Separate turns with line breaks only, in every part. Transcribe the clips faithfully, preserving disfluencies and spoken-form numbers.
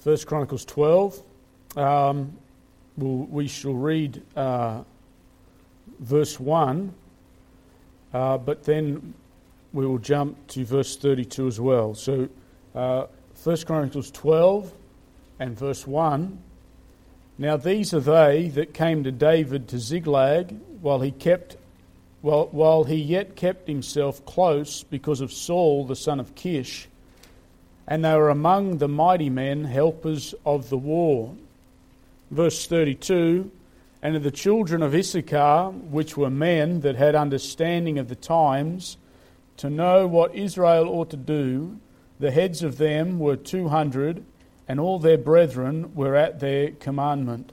First Chronicles twelve. Um, we'll, we shall read uh, verse one, uh, but then we will jump to verse thirty-two as well. So, uh, First Chronicles twelve and verse one. Now these are they that came to David to Ziklag while he kept, while, while he yet kept himself close because of Saul the son of Kish. And they were among the mighty men, helpers of the war. Verse thirty-two, and of the children of Issachar, which were men that had understanding of the times, to know what Israel ought to do, the heads of them were two hundred, and all their brethren were at their commandment.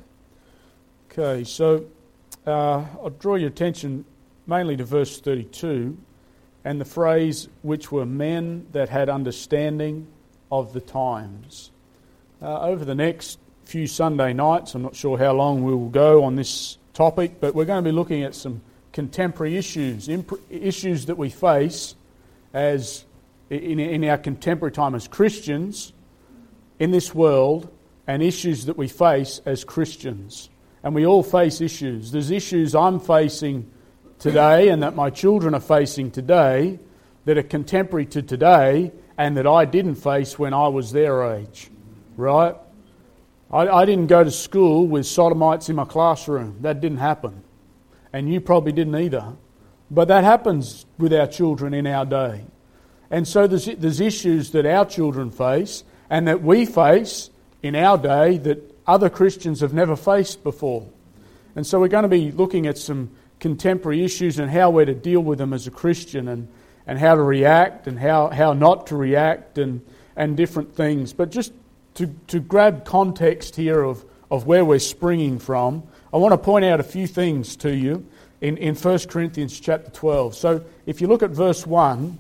Okay, so uh, I'll draw your attention mainly to verse thirty-two, and the phrase, which were men that had understanding of the times. Uh, over the next few Sunday nights, I'm not sure how long we will go on this topic, but we're going to be looking at some contemporary issues, imp- issues that we face as in, in our contemporary time as Christians in this world, and issues that we face as Christians. And we all face issues. There's issues I'm facing today and that my children are facing today that are contemporary to today and that I didn't face when I was their age, right? I, I didn't go to school with sodomites in my classroom. That didn't happen. And you probably didn't either. But that happens with our children in our day. And so there's, there's issues that our children face and that we face in our day that other Christians have never faced before. And so we're going to be looking at some contemporary issues and how we're to deal with them as a Christian, and and how to react and how, how not to react, and, and different things. But just to, to grab context here of, of where we're springing from, I want to point out a few things to you in, in First Corinthians chapter twelve. So if you look at verse one,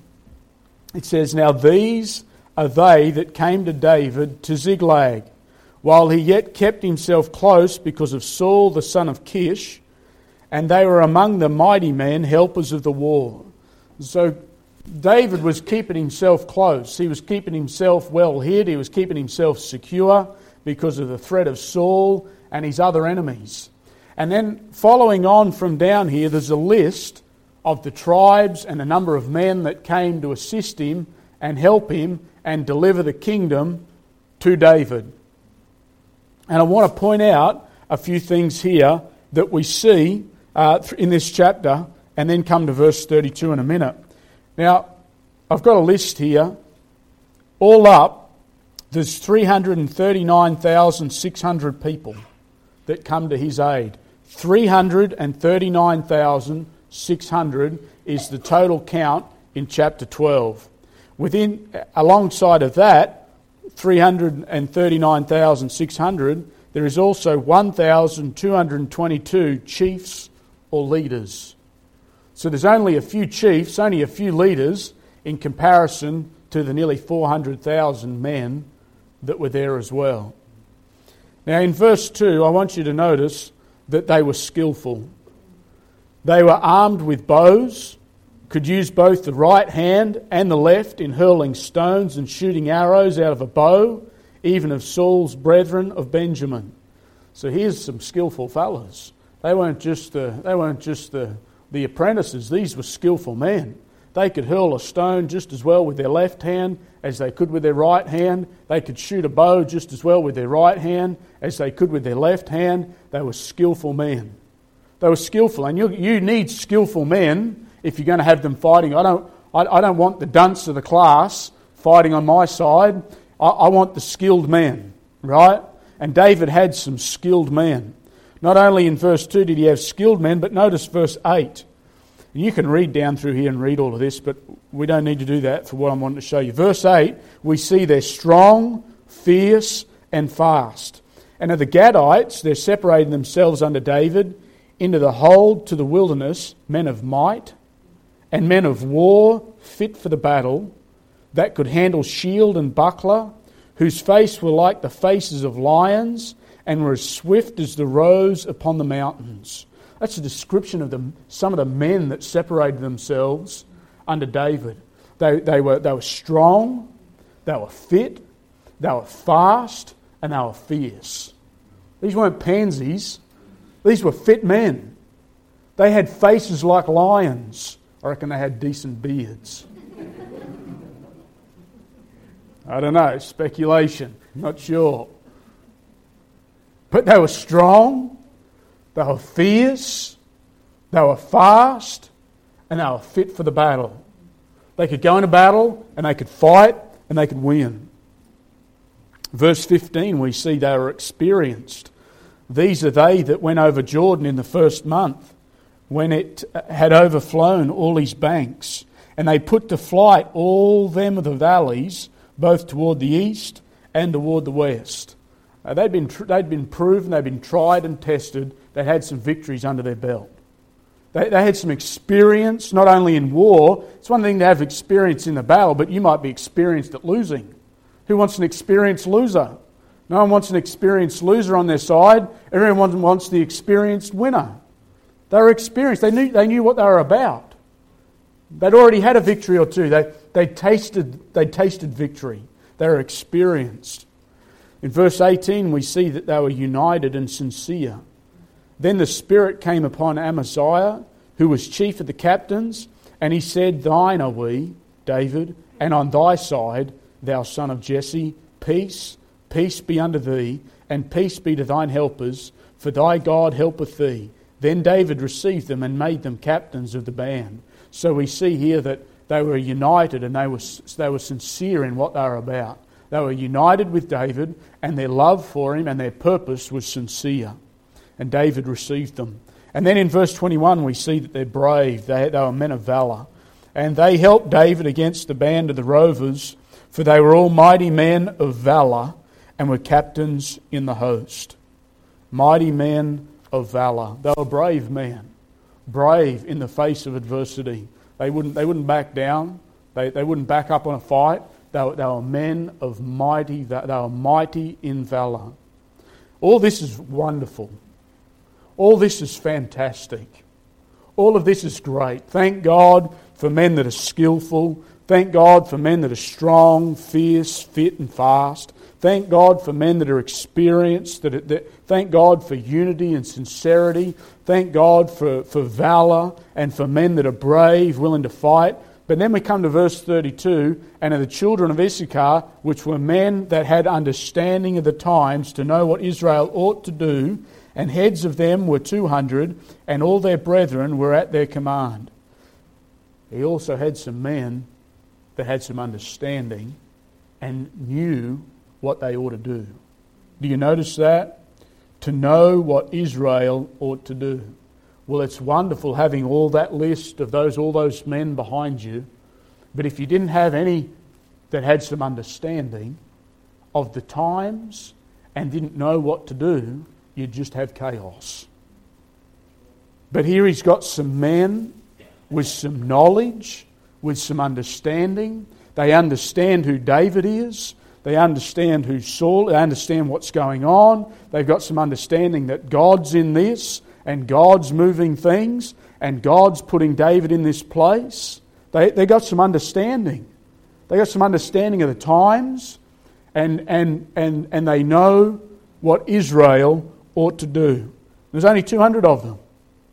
it says, Now these are they that came to David to Ziklag, while he yet kept himself close because of Saul the son of Kish, and they were among the mighty men, helpers of the war. So David was keeping himself close. He was keeping himself well hid. He was keeping himself secure because of the threat of Saul and his other enemies. And then following on from down here, there's a list of the tribes and the number of men that came to assist him and help him and deliver the kingdom to David. And I want to point out a few things here that we see uh, in this chapter, and then come to verse thirty-two in a minute. Now, I've got a list here. All up, there's three hundred thirty-nine thousand six hundred people that come to his aid. three hundred thirty-nine thousand six hundred is the total count in chapter twelve. Within, alongside of that, three hundred thirty-nine thousand six hundred, there is also one thousand two hundred twenty-two chiefs or leaders. So there's only a few chiefs, only a few leaders in comparison to the nearly four hundred thousand men that were there as well. Now in verse two, I want you to notice that they were skillful. They were armed with bows, could use both the right hand and the left in hurling stones and shooting arrows out of a bow, even of Saul's brethren of Benjamin. So here's some skillful fellows. They weren't just the, they weren't just the, the apprentices. These were skillful men. They could hurl a stone just as well with their left hand as they could with their right hand. They could shoot a bow just as well with their right hand as they could with their left hand. They were skillful men. They were skillful, and you you need skillful men if you're going to have them fighting. I don't I, I don't want the dunce of the class fighting on my side. I, I want the skilled men, right? And David had some skilled men. Not only in verse two did he have skilled men, but notice verse eight. You can read down through here and read all of this, but we don't need to do that for what I'm wanting to show you. Verse eight, we see they're strong, fierce, and fast. And of the Gadites, they're separating themselves under David into the hold to the wilderness, men of might and men of war, fit for the battle, that could handle shield and buckler, whose face were like the faces of lions, and were as swift as the roes upon the mountains. That's a description of the, some of the men that separated themselves under David. They, they were they were strong, they were fit, they were fast, and they were fierce. These weren't pansies. These were fit men. They had faces like lions. I reckon they had decent beards. I don't know, speculation, not sure. But they were strong, they were fierce, they were fast, and they were fit for the battle. They could go into battle, and they could fight, and they could win. Verse fifteen, we see they were experienced. These are they that went over Jordan in the first month, when it had overflown all his banks. And they put to flight all them of the valleys, both toward the east and toward the west. Uh, they'd been tr- they'd been proven, they'd been tried and tested. They had some victories under their belt. They, they had some experience, not only in war. It's one thing to have experience in the battle, but you might be experienced at losing. Who wants an experienced loser? No one wants an experienced loser on their side. Everyone wants the experienced winner. They were experienced. They knew, they knew what they were about. They'd already had a victory or two. They, they tasted, they tasted victory. They were experienced. In verse eighteen, we see that they were united and sincere. Then the Spirit came upon Amaziah, who was chief of the captains, and he said, Thine are we, David, and on thy side, thou son of Jesse, peace, peace be unto thee, and peace be to thine helpers, for thy God helpeth thee. Then David received them and made them captains of the band. So we see here that they were united and they were, they were sincere in what they were about. They were united with David, and their love for him and their purpose was sincere. And David received them. And then in verse twenty-one we see that they're brave. They, they were men of valour. And they helped David against the band of the rovers, for they were all mighty men of valour and were captains in the host. Mighty men of valour. They were brave men. Brave in the face of adversity. They wouldn't, they wouldn't back down. They, they wouldn't back up on a fight. They were, they were men of mighty, they were mighty in valour. All this is wonderful. All this is fantastic. All of this is great. Thank God for men that are skillful. Thank God for men that are strong, fierce, fit and fast. Thank God for men that are experienced. That, that Thank God for unity and sincerity. Thank God for, for valour and for men that are brave, willing to fight. But then we come to verse thirty-two, and of the children of Issachar, which were men that had understanding of the times to know what Israel ought to do, and heads of them were two hundred, and all their brethren were at their command. He also had some men that had some understanding and knew what they ought to do. Do you notice that? To know what Israel ought to do. Well, it's wonderful having all that list of those, all those men behind you. But if you didn't have any that had some understanding of the times and didn't know what to do, you'd just have chaos. But here he's got some men with some knowledge, with some understanding. They understand who David is. They understand who Saul, they understand what's going on. They've got some understanding that God's in this and God's moving things and God's putting David in this place. They they got some understanding. They got some understanding of the times and and and, and they know what Israel ought to do. There's only two hundred of them.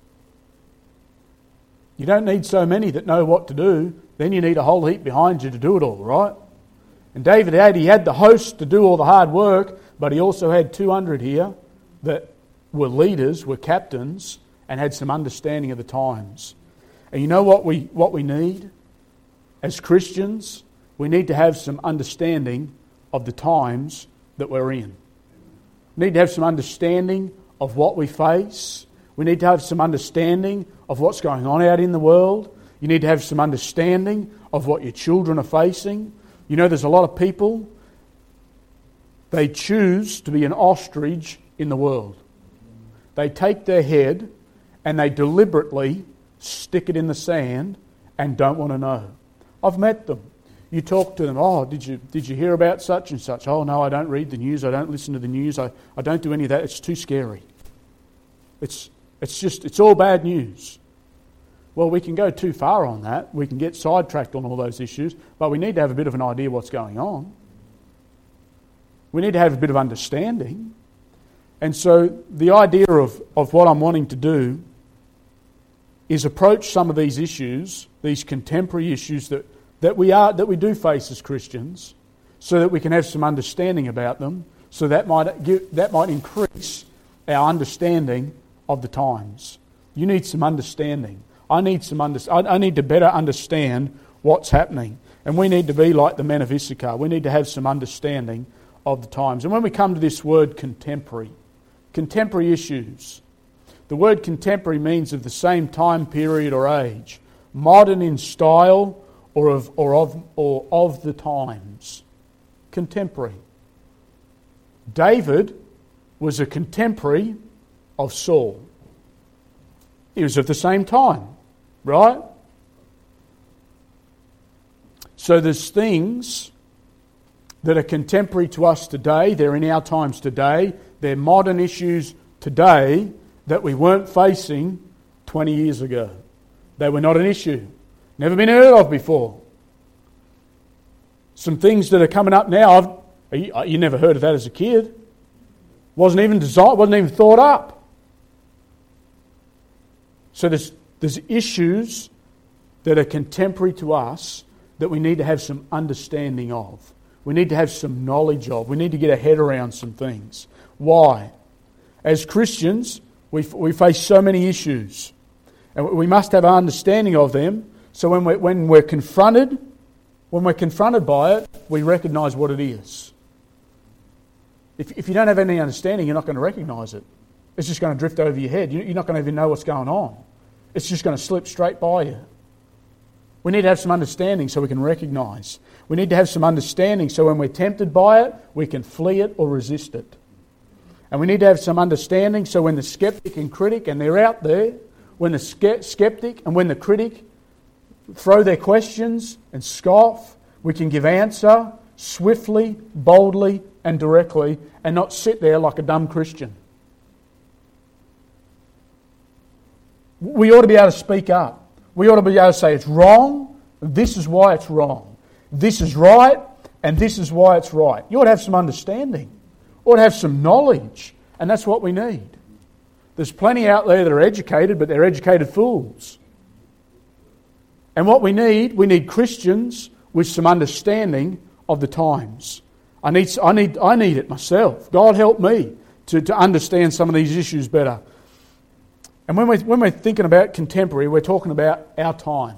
You don't need so many that know what to do. Then you need a whole heap behind you to do it all, right? And David had, he had the host to do all the hard work, but he also had two hundred here that were leaders, were captains, and had some understanding of the times. And you know what we what we need? As Christians, we need to have some understanding of the times that we're in. We need to have some understanding of what we face. We need to have some understanding of what's going on out in the world. You need to have some understanding of what your children are facing. You know, there's a lot of people, they choose to be an ostrich in the world. They take their head and they deliberately stick it in the sand and don't want to know. I've met them. You talk to them, oh, did you did you hear about such and such? Oh, no, I don't read the news. I don't listen to the news. I, I don't do any of that. It's too scary. It's it's just, it's all bad news. Well, we can go too far on that. We can get sidetracked on all those issues, but we need to have a bit of an idea what's going on. We need to have a bit of understanding. And so the idea of, of what I'm wanting to do is approach some of these issues, these contemporary issues that, that we are that we do face as Christians, so that we can have some understanding about them, so that might give, that might increase our understanding of the times. You need some understanding. I need some under, I, I need to better understand what's happening. And we need to be like the men of Issachar. We need to have some understanding of the times. And when we come to this word contemporary, contemporary issues, the word contemporary means of the same time period or age, modern in style or of, or of, or of the times. Contemporary. David was a contemporary of Saul. He was of the same time, right? So there's things that are contemporary to us today, they're in our times today, they're modern issues today that we weren't facing twenty years ago. They were not an issue. Never been heard of before. Some things that are coming up now, I've, you, you never heard of that as a kid. Wasn't even designed, wasn't even thought up. So there's, there's issues that are contemporary to us that we need to have some understanding of. We need to have some knowledge of. We need to get a head around some things. Why? As Christians, we, we face so many issues. And we must have an understanding of them. So when we're, when we're confronted, when we're confronted by it, we recognise what it is. If, if you don't have any understanding, you're not going to recognise it. It's just going to drift over your head. You're not going to even know what's going on. It's just going to slip straight by you. We need to have some understanding so we can recognise. We need to have some understanding so when we're tempted by it, we can flee it or resist it. And we need to have some understanding so when the skeptic and critic, and they're out there, when the skeptic and when the critic throw their questions and scoff, we can give answer swiftly, boldly and directly and not sit there like a dumb Christian. We ought to be able to speak up. We ought to be able to say it's wrong, this is why it's wrong. This is right, and this is why it's right. You ought to have some understanding. You ought to have some knowledge, and that's what we need. There's plenty out there that are educated, but they're educated fools. And what we need, we need Christians with some understanding of the times. I need, I need, I need it myself. God help me to, to understand some of these issues better. And when we're, when we're thinking about contemporary, we're talking about our time,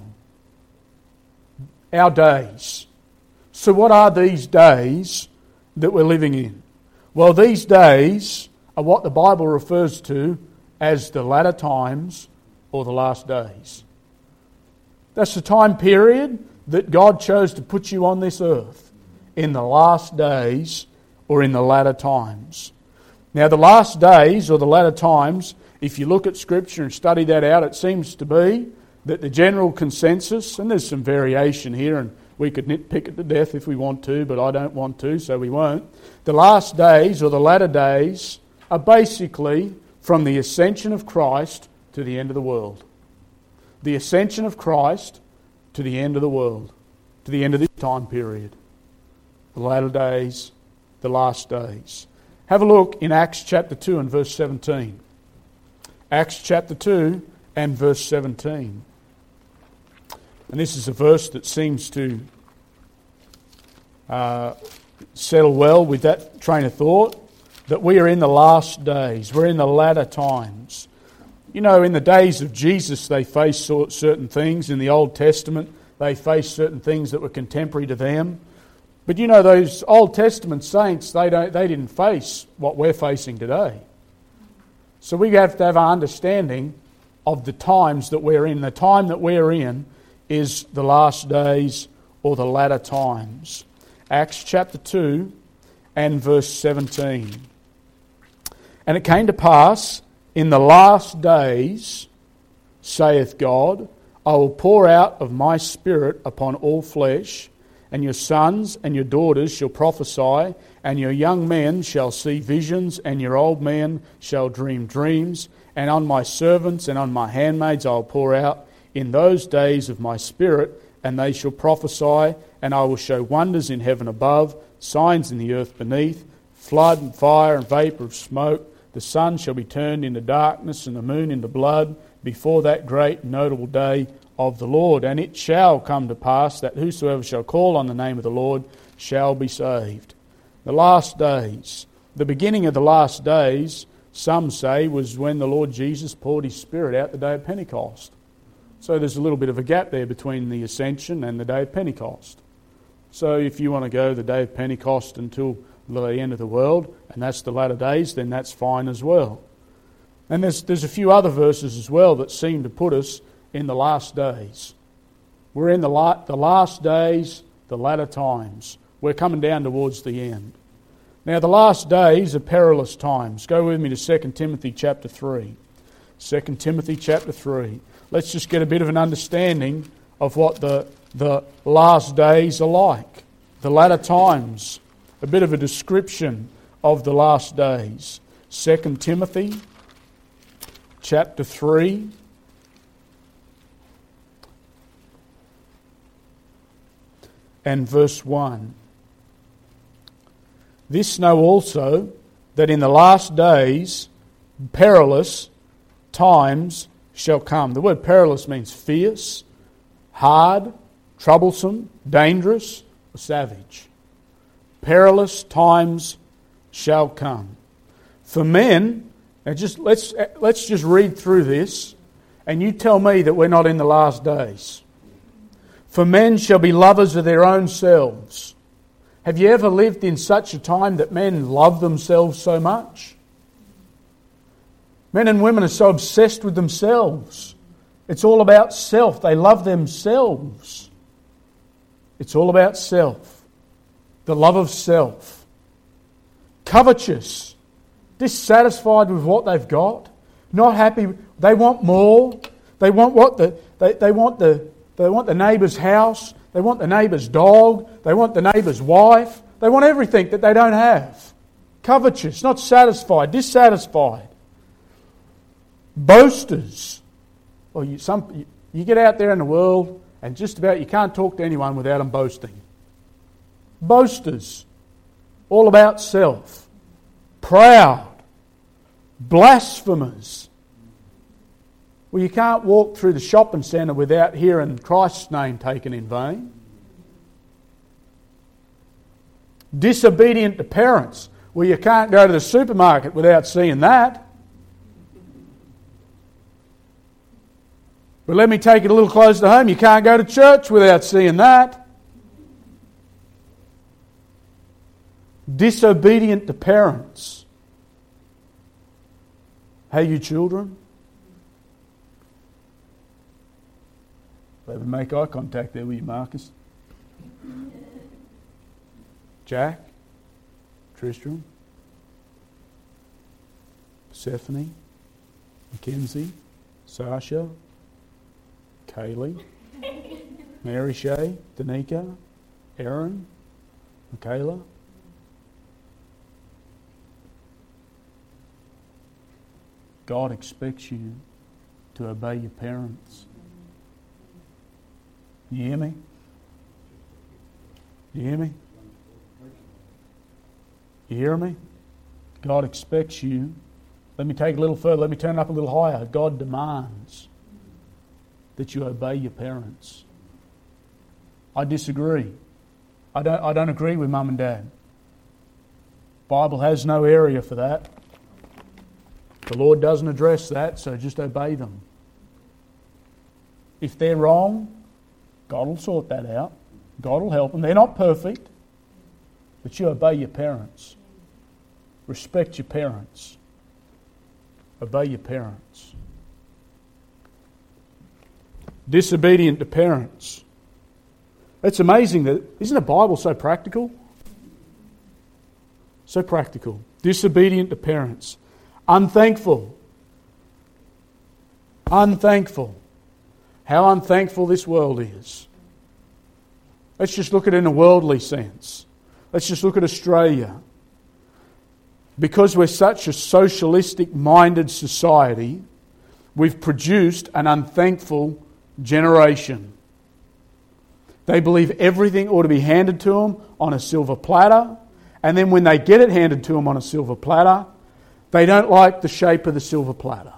our days. So what are these days that we're living in? Well, these days are what the Bible refers to as the latter times or the last days. That's the time period that God chose to put you on this earth, in the last days or in the latter times. Now, the last days or the latter times, if you look at Scripture and study that out, it seems to be that the general consensus, and there's some variation here, and we could nitpick it to death if we want to, but I don't want to, so we won't. The last days or the latter days are basically from the ascension of Christ to the end of the world. The ascension of Christ to the end of the world, to the end of this time period. The latter days, the last days. Have a look in Acts chapter two and verse seventeen. Acts chapter two and verse seventeen. And this is a verse that seems to uh, settle well with that train of thought, that we are in the last days. We're in the latter times. You know, in the days of Jesus, they faced certain things. In the Old Testament, they faced certain things that were contemporary to them. But you know, those Old Testament saints, they don't, they didn't face what we're facing today. So we have to have our understanding of the times that we're in. The time that we're in is the last days or the latter times. Acts chapter two and verse seventeen. And it came to pass in the last days, saith God, I will pour out of my Spirit upon all flesh, and your sons and your daughters shall prophesy, and your young men shall see visions, and your old men shall dream dreams. And on my servants and on my handmaids I will pour out in those days of my Spirit, and they shall prophesy, and I will show wonders in heaven above, signs in the earth beneath, flood and fire and vapour of smoke. The sun shall be turned into darkness and the moon into blood before that great and notable day of the Lord. And it shall come to pass that whosoever shall call on the name of the Lord shall be saved. The last days, the beginning of the last days, some say, was when the Lord Jesus poured His Spirit out the day of Pentecost. So there's a little bit of a gap there between the Ascension and the day of Pentecost. So if you want to go the day of Pentecost until the end of the world, and that's the latter days, then that's fine as well. And there's there's a few other verses as well that seem to put us in the last days. We're in the, la- the last days, the latter times. We're coming down towards the end. Now the last days are perilous times. Go with me to Second Timothy chapter three. Second Timothy chapter three. Let's just get a bit of an understanding of what the, the last days are like. The latter times. A bit of a description of the last days. Second Timothy chapter three. And verse one. This know also, that in the last days perilous times shall come. The word perilous means fierce, hard, troublesome, dangerous, or savage. Perilous times shall come. For men, now just let's let's just read through this, and you tell me that we're not in the last days. For men shall be lovers of their own selves. Have you ever lived in such a time that men love themselves so much? Men and women are so obsessed with themselves. It's all about self. They love themselves. It's all about self. The love of self. Covetous. Dissatisfied with what they've got. Not happy. They want more. They want what the they, they want the they want the neighbour's house. They want the neighbour's dog. They want the neighbour's wife. They want everything that they don't have. Covetous, not satisfied, dissatisfied. Boasters. Well, you, some, you get out there in the world and just about you can't talk to anyone without them boasting. Boasters. All about self. Proud. Blasphemers. Well, you can't walk through the shopping centre without hearing Christ's name taken in vain. Disobedient to parents. Well, you can't go to the supermarket without seeing that. But let me take it a little closer to home. You can't go to church without seeing that. Disobedient to parents. Hey, you children. Let me make eye contact there with you, Marcus. Jack, Tristram, Persephone, Mackenzie, Sasha, Kaylee, Mary Shay, Danica, Aaron, Michaela. God expects you to obey your parents. You hear me? You hear me? You hear me? God expects you. Let me take it a little further. Let me turn it up a little higher. God demands that you obey your parents. I disagree. I don't, I don't agree with Mum and Dad. The Bible has no area for that. The Lord doesn't address that, so just obey them. If they're wrong, God will sort that out. God will help them. They're not perfect, but you obey your parents. Respect your parents. Obey your parents. Disobedient to parents. It's amazing that, isn't the Bible so practical? So practical. Disobedient to parents. Unthankful. Unthankful. How unthankful this world is. Let's just look at it in a worldly sense. Let's just look at Australia. Because we're such a socialistic-minded society, we've produced an unthankful generation. They believe everything ought to be handed to them on a silver platter, And then when they get it handed to them on a silver platter, they don't like the shape of the silver platter.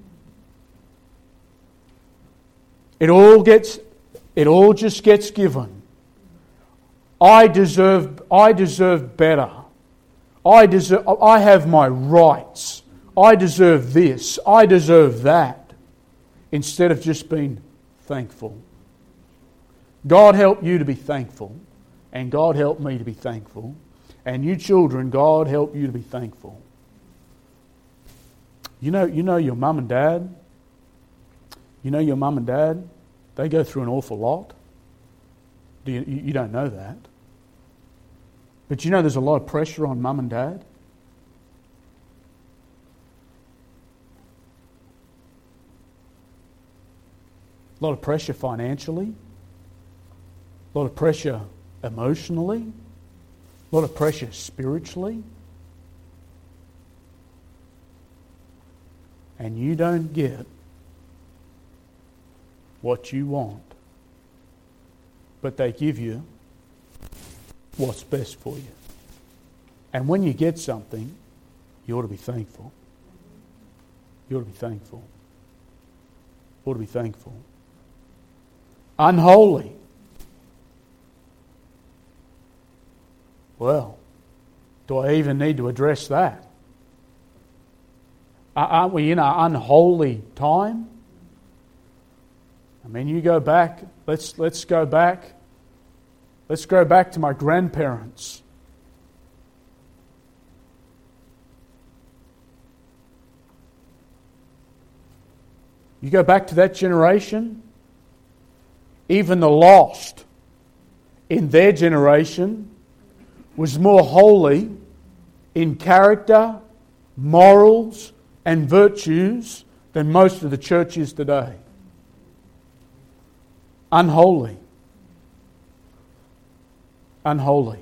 It all gets, it all just gets given. I deserve, I deserve better. I deserve, I have my rights. I deserve this. I deserve that. Instead of just being thankful. God help you to be thankful. And God help me to be thankful. And you children, God help you to be thankful. You know, you know your mum and dad. You know your mum and dad. They go through an awful lot. Do you, you don't know that. But you know there's a lot of pressure on mum and dad. A lot of pressure financially. A lot of pressure emotionally. A lot of pressure spiritually. And you don't get what you want. But they give you what's best for you. And when you get something, you ought to be thankful. You ought to be thankful. You ought to be thankful. Unholy. Well, do I even need to address that? Aren't we in an unholy time? I mean, you go back, let's let's go back. Let's go back to my grandparents. You go back to that generation, even the lost in their generation was more holy in character, morals, and virtues than most of the churches today. Unholy. Unholy.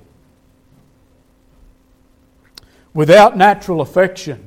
Without natural affection.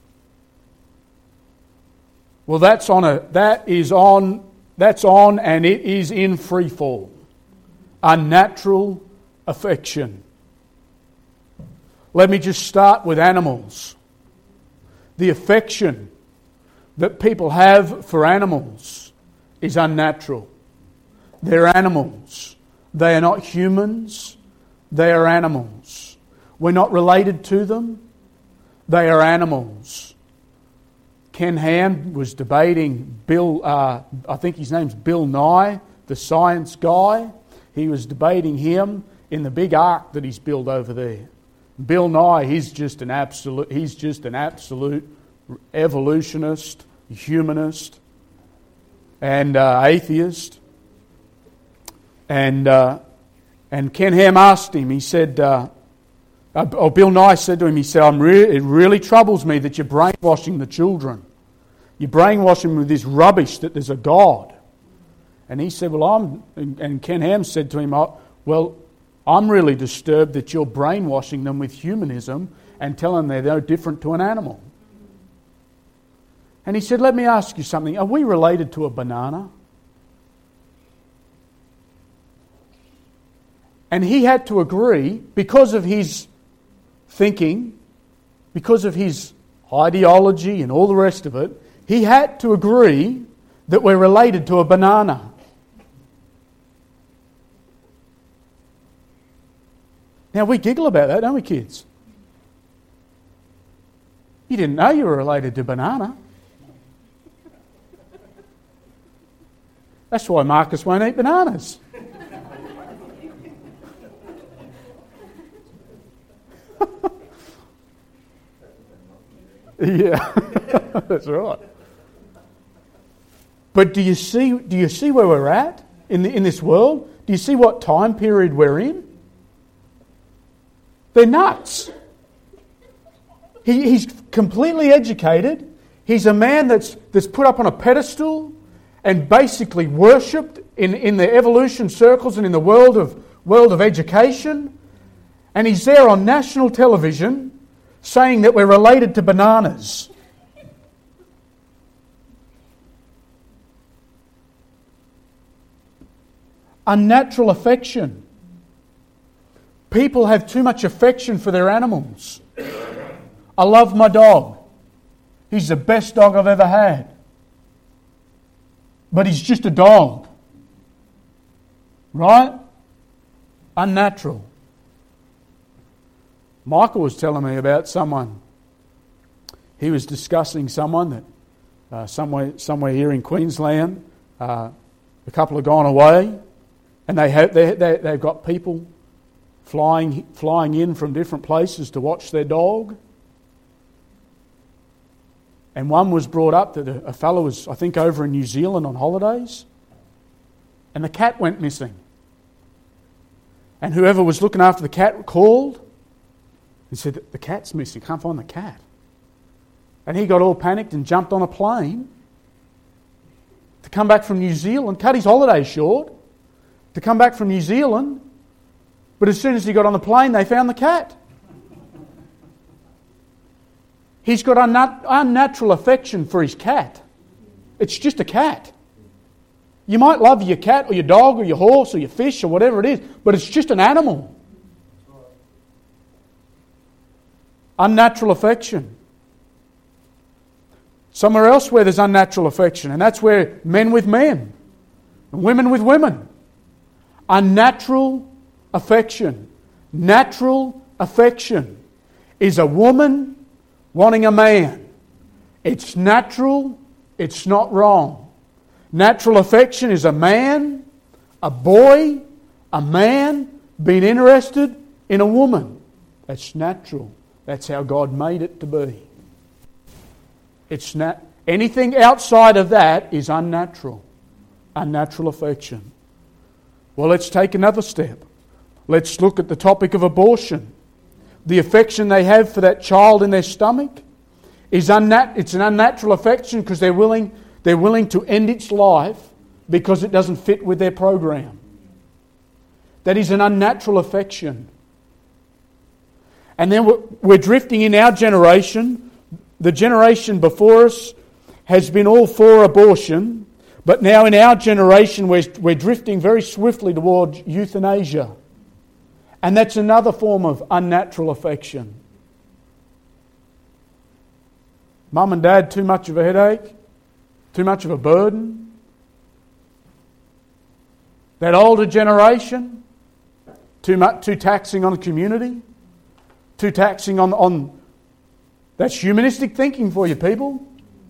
Well, that's on a that is on that's on and it is in free fall. Unnatural affection. Let me just start with animals. The affection that people have for animals is unnatural. They're animals. They are not humans. They are animals. We're not related to them. They are animals. Ken Ham was debating Bill, uh, I think his name's Bill Nye, the science guy. He was debating him in the big ark that he's built over there. Bill Nye, he's just an absolute, he's just an absolute evolutionist, humanist, and uh, atheist. And uh, and Ken Ham asked him. He said, uh, "Oh, Bill Nye said to him, he said, I'm re- it really troubles me that you're brainwashing the children. You're brainwashing them with this rubbish that there's a God." And he said, "Well, I'm." And, and Ken Ham said to him, oh, "Well, I'm really disturbed that you're brainwashing them with humanism and telling them they're no different to an animal." And he said, "Let me ask you something. Are we related to a banana?" And he had to agree, because of his thinking, because of his ideology and all the rest of it, he had to agree that we're related to a banana. Now, we giggle about that, don't we, kids? You didn't know you were related to banana. That's why Marcus won't eat bananas. Yeah, that's right. But do you see? Do you see where we're at in the, in this world? Do you see what time period we're in? They're nuts. He, he's completely educated. He's a man that's that's put up on a pedestal and basically worshipped in, in the evolution circles and in the world of world of education. And he's there on national television saying that we're related to bananas. Unnatural affection. People have too much affection for their animals. I love my dog. He's the best dog I've ever had. But he's just a dog. Right? Unnatural. Michael was telling me about someone. He was discussing someone that uh, somewhere somewhere here in Queensland, uh, a couple have gone away, and they have they, they they've got people flying flying in from different places to watch their dog. And one was brought up that a, a fellow was, I think, over in New Zealand on holidays, and the cat went missing. And whoever was looking after the cat called and said, the cat's missing, can't find the cat. And he got all panicked and jumped on a plane to come back from New Zealand, cut his holiday short, to come back from New Zealand, but as soon as he got on the plane, they found the cat. He's got unnat- unnatural affection for his cat. It's just a cat. You might love your cat or your dog or your horse or your fish or whatever it is, but it's just an animal. Unnatural affection. Somewhere else where there's unnatural affection, and that's where men with men and women with women. Unnatural affection. Natural affection is a woman wanting a man. It's natural, it's not wrong. Natural affection is a man, a boy, a man being interested in a woman. That's natural. That's how God made it to be. It's nat- anything outside of that is unnatural. Unnatural affection. Well, let's take another step. Let's look at the topic of abortion. The affection they have for that child in their stomach is unnat- it's an unnatural affection because they're willing, they're willing to end its life because it doesn't fit with their program. That is an unnatural affection. And then we're, we're drifting in our generation. The generation before us has been all for abortion, but now in our generation we're, we're drifting very swiftly towards euthanasia. And that's another form of unnatural affection. Mum and Dad, too much of a headache? Too much of a burden? That older generation? Too much, too taxing on the community? Too taxing on... on that's humanistic thinking for you people.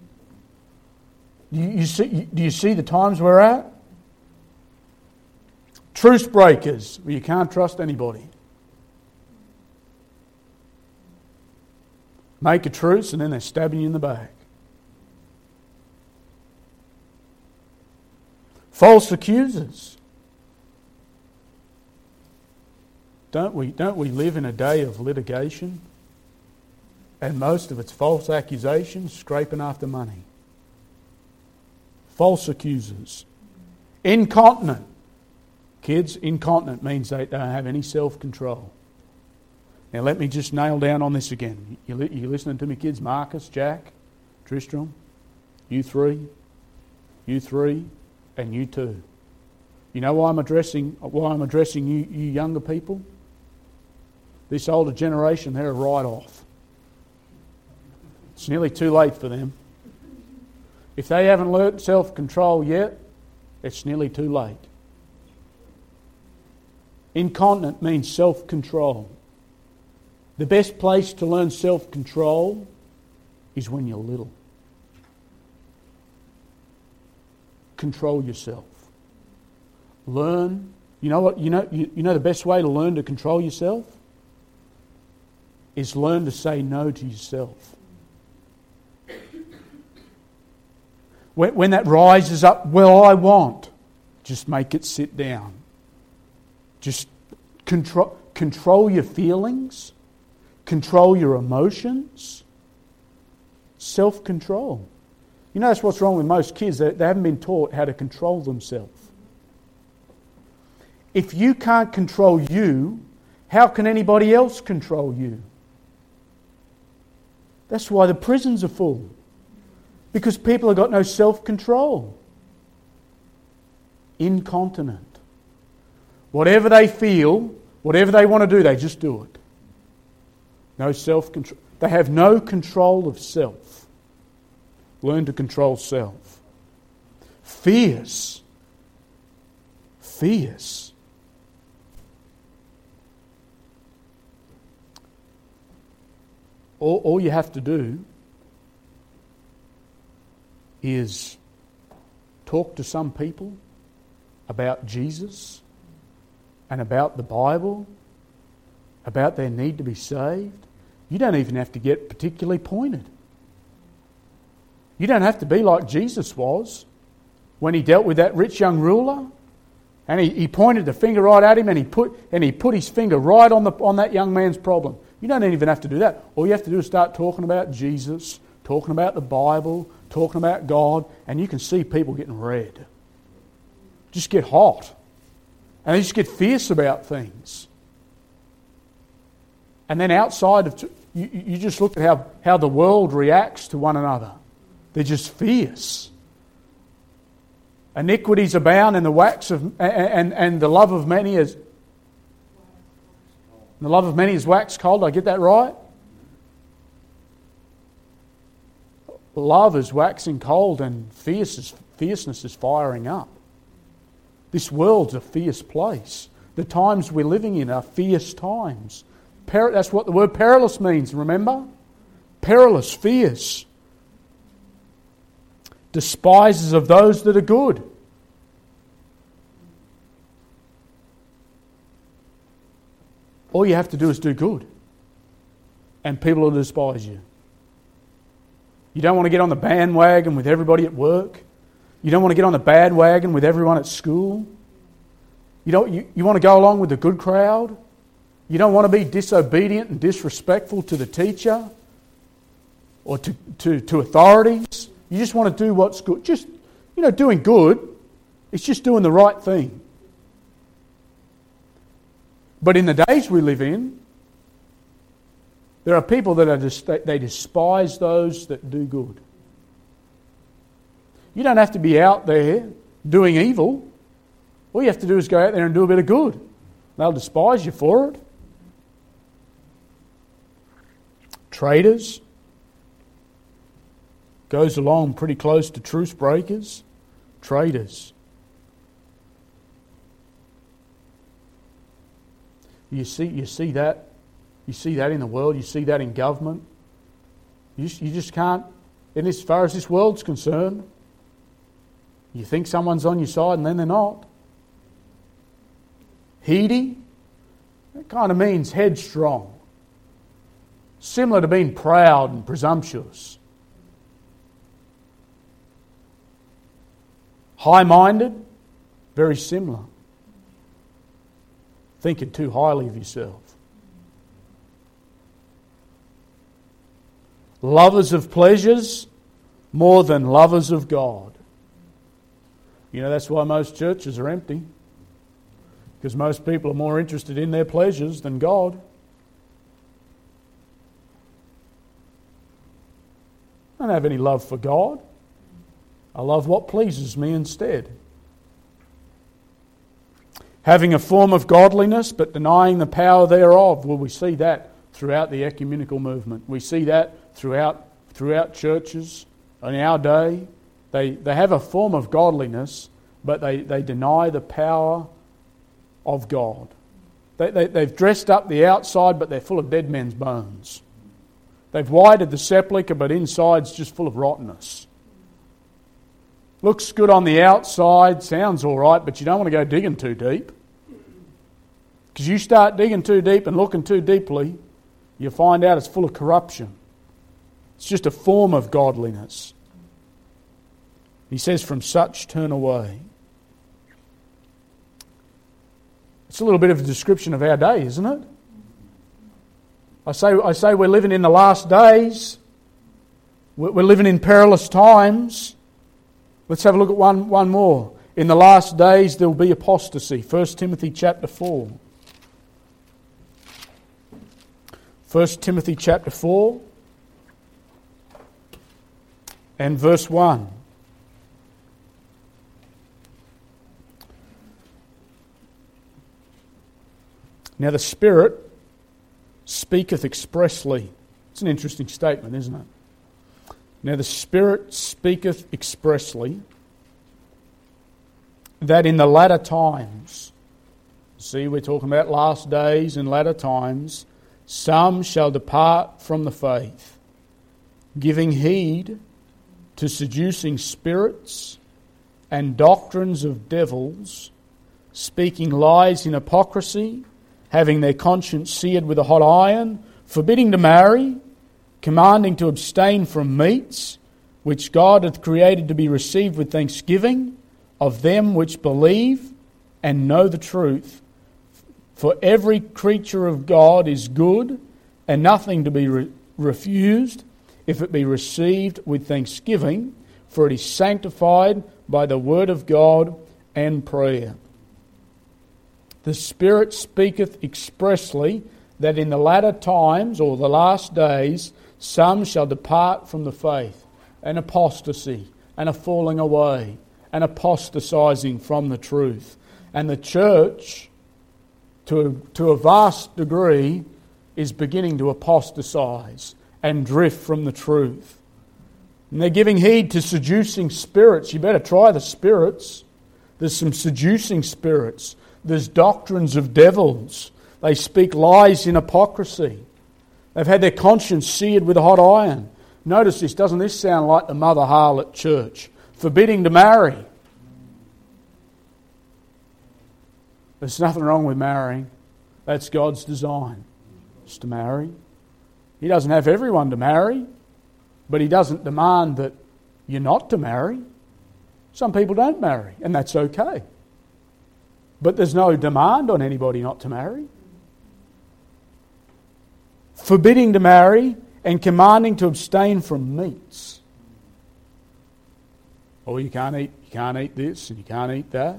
You, you see, do you see the times we're at? Truce breakers, where you can't trust anybody. Make a truce and then they're stabbing you in the back. False accusers. Don't we, don't we live in a day of litigation? And most of it's false accusations, scraping after money. False accusers. Incontinent. Kids, incontinent means they don't have any self-control. Now let me just nail down on this again. You, li- you listening to me, kids? Marcus, Jack, Tristram, you three, you three, and you two. You know why I'm addressing why I'm addressing you, you younger people? This older generation, they're a write-off. It's nearly too late for them. If they haven't learnt self-control yet, it's nearly too late. Incontinent means self-control. The best place to learn self-control is when you're little. Control yourself. Learn. You know what? You know, you, you know the best way to learn to control yourself? Is learn to say no to yourself. When, when that rises up, well, I want, just make it sit down. Just control, control your feelings. Control your emotions. Self-control. You know that's what's wrong with most kids. They, they haven't been taught how to control themselves. If you can't control you, how can anybody else control you? That's why the prisons are full. Because people have got no self-control. Incontinent. Whatever they feel, Whatever they want to do, they just do it. No self-control. They have no control of self. Learn to control self. Fierce. Fierce. All, all you have to do is talk to some people about Jesus and about the Bible, about their need to be saved. You don't even have to get particularly pointed. You don't have to be like Jesus was when he dealt with that rich young ruler, and he, he pointed the finger right at him, and he put and he put his finger right on the on that young man's problem. You don't even have to do that. All you have to do is start talking about Jesus, talking about the Bible, talking about God, and you can see people getting red. Just get hot. And they just get fierce about things. And then outside of... You, you just look at how, how the world reacts to one another. They're just fierce. Iniquities abound, and the wax of and, and, and the love of many is... The love of many is waxed cold. Did I get that right? Love is waxing cold, and fierce is, fierceness is firing up. This world's a fierce place. The times we're living in are fierce times. Per- that's what the word perilous means, remember? Perilous, fierce. Despisers of those that are good. All you have to do is do good, and people will despise you. You don't want to get on the bandwagon with everybody at work. You don't want to get on the bandwagon with everyone at school. You don't. You, you want to go along with the good crowd. You don't want to be disobedient and disrespectful to the teacher or to, to, to authorities. You just want to do what's good. Just, you know, doing good, it's just doing the right thing. But in the days we live in, there are people that are just, they despise those that do good. You don't have to be out there doing evil. All you have to do is go out there and do a bit of good. They'll despise you for it. Traitors. Goes along pretty close to truce breakers. Traitors. You see, you see that. You see that in the world. You see that in government. You just, you just can't. And as far as this world's concerned, you think someone's on your side and then they're not. Heady. That kind of means headstrong. Similar to being proud and presumptuous. High-minded. Very similar. Thinking too highly of yourself. Lovers of pleasures more than lovers of God. You know, that's why most churches are empty. Because most people are more interested in their pleasures than God. I don't have any love for God. I love what pleases me instead. Having a form of godliness but denying the power thereof. Well, we see that throughout the ecumenical movement. We see that throughout throughout churches in our day. They they have a form of godliness, but they, they deny the power of God. They, they, they've dressed up the outside, but they're full of dead men's bones. They've whited the sepulchre, but inside's just full of rottenness. Looks good on the outside, sounds all right, but you don't want to go digging too deep. Because you start digging too deep and looking too deeply, you find out it's full of corruption. It's just a form of godliness. He says, from such turn away. It's a little bit of a description of our day, isn't it? I say, I say we're living in the last days. We're living in perilous times. Let's have a look at one, one more. In the last days there will be apostasy. First Timothy chapter four. First Timothy chapter four and verse one. Now the Spirit speaketh expressly. It's an interesting statement, isn't it? Now the Spirit speaketh expressly that in the latter times, see, we're talking about last days and latter times, some shall depart from the faith, giving heed to seducing spirits and doctrines of devils, speaking lies in hypocrisy, having their conscience seared with a hot iron, forbidding to marry, commanding to abstain from meats, which God hath created to be received with thanksgiving, of them which believe and know the truth. For every creature of God is good, and nothing to be re- refused, if it be received with thanksgiving, for it is sanctified by the word of God and prayer. The Spirit speaketh expressly that in the latter times, or the last days, some shall depart from the faith, an apostasy, and a falling away, and apostatizing from the truth. And the church, to, to a vast degree, is beginning to apostatize and drift from the truth. And they're giving heed to seducing spirits. You better try the spirits. There's some seducing spirits. There's doctrines of devils. They speak lies in hypocrisy. They've had their conscience seared with a hot iron. Notice this, doesn't this sound like the mother harlot church? Forbidding to marry. There's nothing wrong with marrying. That's God's design, is to marry. He doesn't have everyone to marry, but He doesn't demand that you're not to marry. Some people don't marry, and that's okay. But there's no demand on anybody not to marry. Forbidding to marry and commanding to abstain from meats. Oh, you can't eat, you can't eat this and you can't eat that.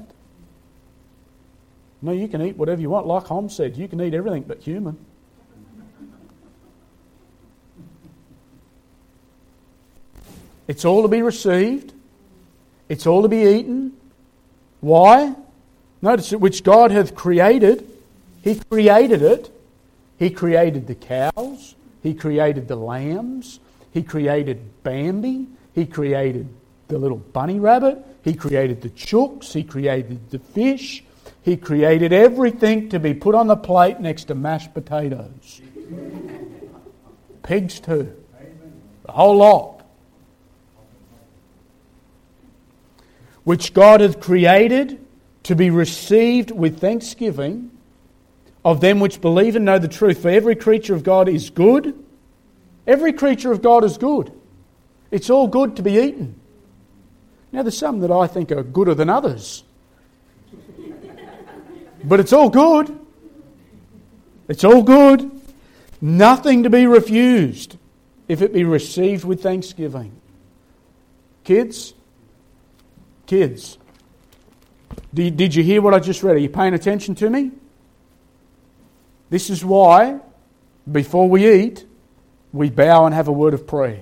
No, you can eat whatever you want. Like Holmes said, you can eat everything but human. It's all to be received. It's all to be eaten. Why? Notice it, which God hath created. He created it. He created the cows. He created the lambs. He created Bambi. He created the little bunny rabbit. He created the chooks. He created the fish. He created everything to be put on the plate next to mashed potatoes. Pigs too. The whole lot. Which God hath created to be received with thanksgiving of them which believe and know the truth. For every creature of God is good. Every creature of God is good. It's all good to be eaten. Now there's some that I think are gooder than others. But it's all good. It's all good. Nothing to be refused if it be received with thanksgiving. Kids, kids, did you hear what I just read? Are you paying attention to me? This is why, before we eat, we bow and have a word of prayer.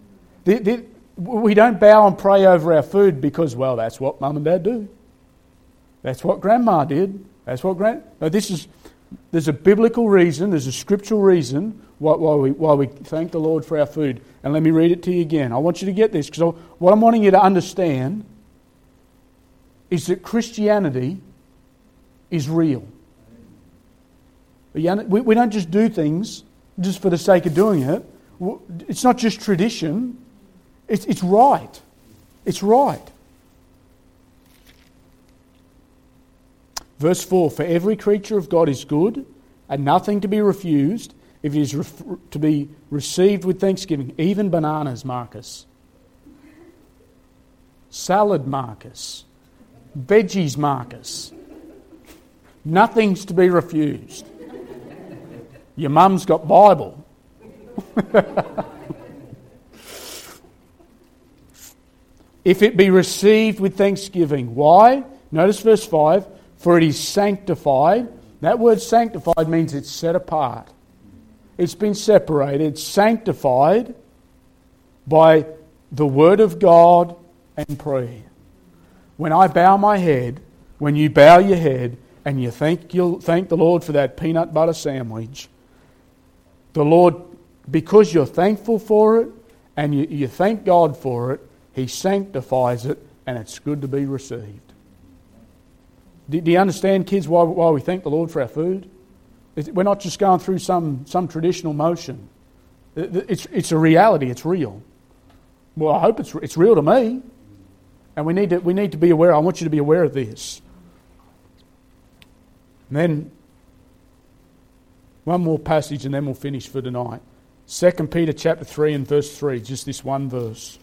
We don't bow and pray over our food because, well, that's what Mum and Dad do. That's what Grandma did. That's what Grand... No, this is... There's a biblical reason, there's a scriptural reason why, why, we, why we thank the Lord for our food. And let me read it to you again. I want you to get this, because what I'm wanting you to understand is that Christianity is real. We, we don't just do things just for the sake of doing it. It's not just tradition. It's, it's right. It's right. Verse four, for every creature of God is good, and nothing to be refused, if it is ref- to be received with thanksgiving. Even bananas, Marcus. Salad, Marcus. Veggies, Marcus. Nothing's to be refused. Your mum's got Bible. If it be received with thanksgiving. Why? Notice verse five. For it is sanctified. That word sanctified means it's set apart. It's been separated, sanctified by the Word of God and prayer. When I bow my head, when you bow your head, and you thank, you thank the Lord for that peanut butter sandwich, the Lord, because you're thankful for it and you, you thank God for it, He sanctifies it and it's good to be received. Do, do you understand, kids, why, why we thank the Lord for our food? We're not just going through some, some traditional motion. It's, it's a reality. It's real. Well, I hope it's it's real to me. And we need to we need to be aware. I want you to be aware of this. And then one more passage and then we'll finish for tonight. Second Peter chapter three and verse three, just this one verse.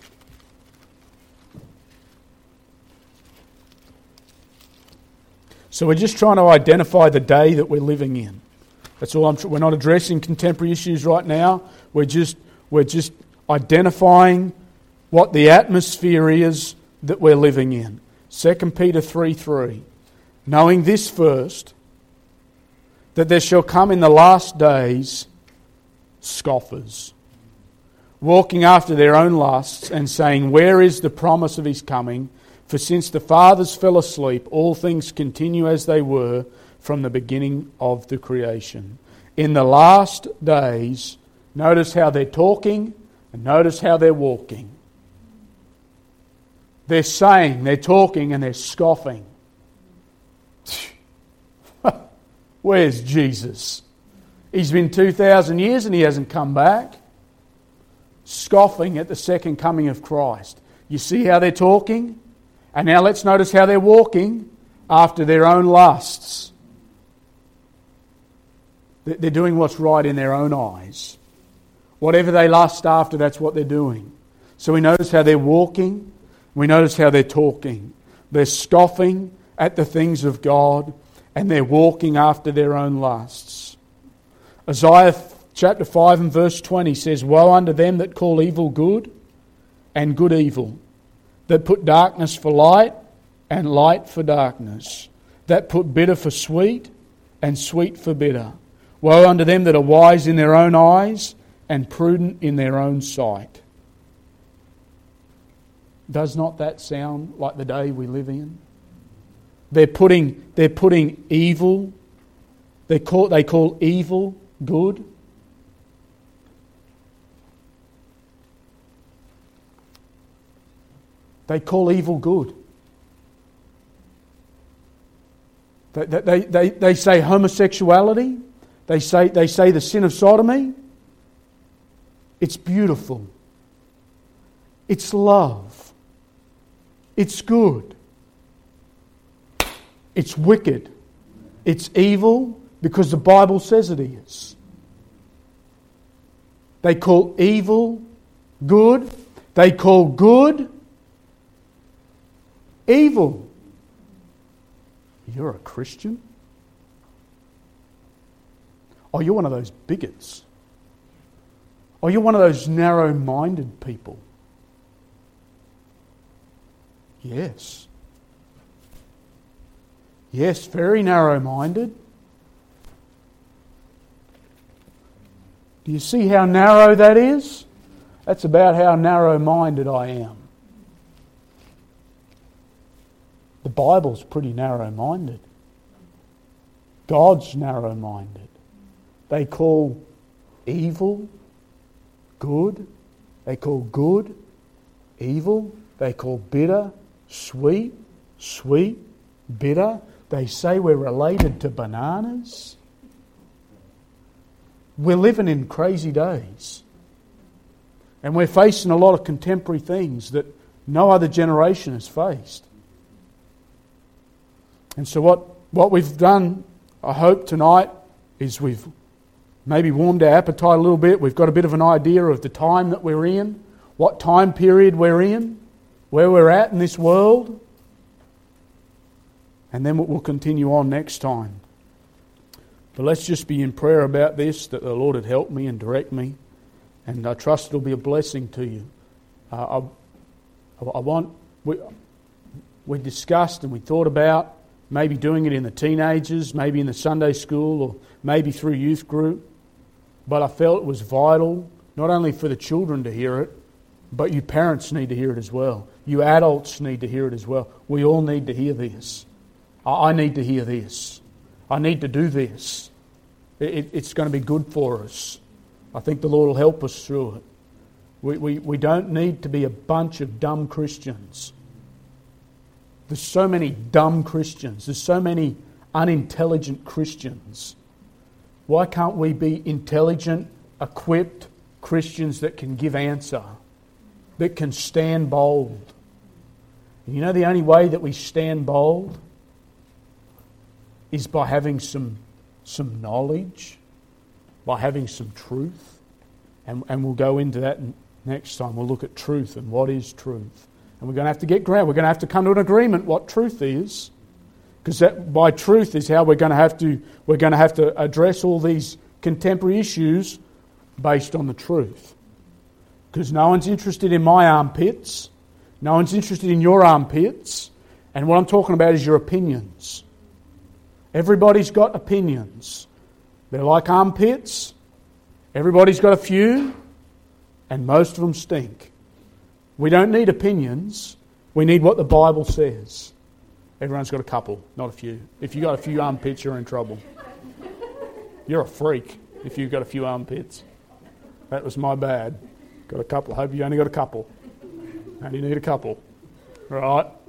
So we're just trying to identify the day that we're living in. That's all I'm. We're not addressing contemporary issues right now. We're just we're just identifying what the atmosphere is that we're living in. Second Peter three three. Knowing this first, that there shall come in the last days scoffers, walking after their own lusts and saying, where is the promise of His coming? For since the fathers fell asleep, all things continue as they were from the beginning of the creation. In the last days, notice how they're talking and notice how they're walking. They're saying, they're talking and they're scoffing. Where's Jesus? He's been two thousand years and He hasn't come back. Scoffing at the second coming of Christ. You see how they're talking? And now let's notice how they're walking after their own lusts. They're doing what's right in their own eyes. Whatever they lust after, that's what they're doing. So we notice how they're walking. We notice how they're talking. They're scoffing at the things of God and they're walking after their own lusts. Isaiah chapter five and verse twenty says, woe unto them that call evil good and good evil, that put darkness for light and light for darkness, that put bitter for sweet and sweet for bitter. Woe unto them that are wise in their own eyes and prudent in their own sight. Does not that sound like the day we live in? They're putting, they're putting evil, they call, they call evil good. They call evil good. They, they, they, they say homosexuality. They say, they say the sin of sodomy. It's beautiful. It's love. It's good. It's wicked. It's evil because the Bible says it is. They call evil good. They call good evil. You're a Christian? Oh, you're one of those bigots. Oh, you're one of those narrow-minded people. Yes. Yes, very narrow-minded. Do you see how narrow that is? That's about how narrow-minded I am. The Bible's pretty narrow-minded. God's narrow-minded. They call evil good. They call good evil. They call bitter sweet. Sweet bitter. They say we're related to bananas. We're living in crazy days. And we're facing a lot of contemporary things that no other generation has faced. And so what, what we've done, I hope tonight, is we've maybe warmed our appetite a little bit. We've got a bit of an idea of the time that we're in, what time period we're in, where we're at in this world. And then we'll continue on next time. But let's just be in prayer about this, that the Lord would help me and direct me. And I trust it'll be a blessing to you. Uh, I, I want, we, we discussed and we thought about maybe doing it in the teenagers, maybe in the Sunday school, or maybe through youth group. But I felt it was vital, not only for the children to hear it, but you parents need to hear it as well. You adults need to hear it as well. We all need to hear this. I need to hear this. I need to do this. It, it's going to be good for us. I think the Lord will help us through it. We, we, we don't need to be a bunch of dumb Christians. There's so many dumb Christians. There's so many unintelligent Christians. Why can't we be intelligent, equipped Christians that can give answer, that can stand bold? You know the only way that we stand bold is by having some, some knowledge, by having some truth. And, and we'll go into that next time. We'll look at truth and what is truth. And we're going to have to get ground. We're going to have to come to an agreement what truth is. Because that by truth is how we're going to have to we're going to have to address all these contemporary issues based on the truth. Because no one's interested in my armpits. No one's interested in your armpits. And what I'm talking about is your opinions. Everybody's got opinions. They're like armpits. Everybody's got a few. And most of them stink. We don't need opinions. We need what the Bible says. Everyone's got a couple, not a few. If you've got a few armpits, you're in trouble. You're a freak if you've got a few armpits. That was my bad. Got a couple. I hope you only got a couple. Only need a couple. Right?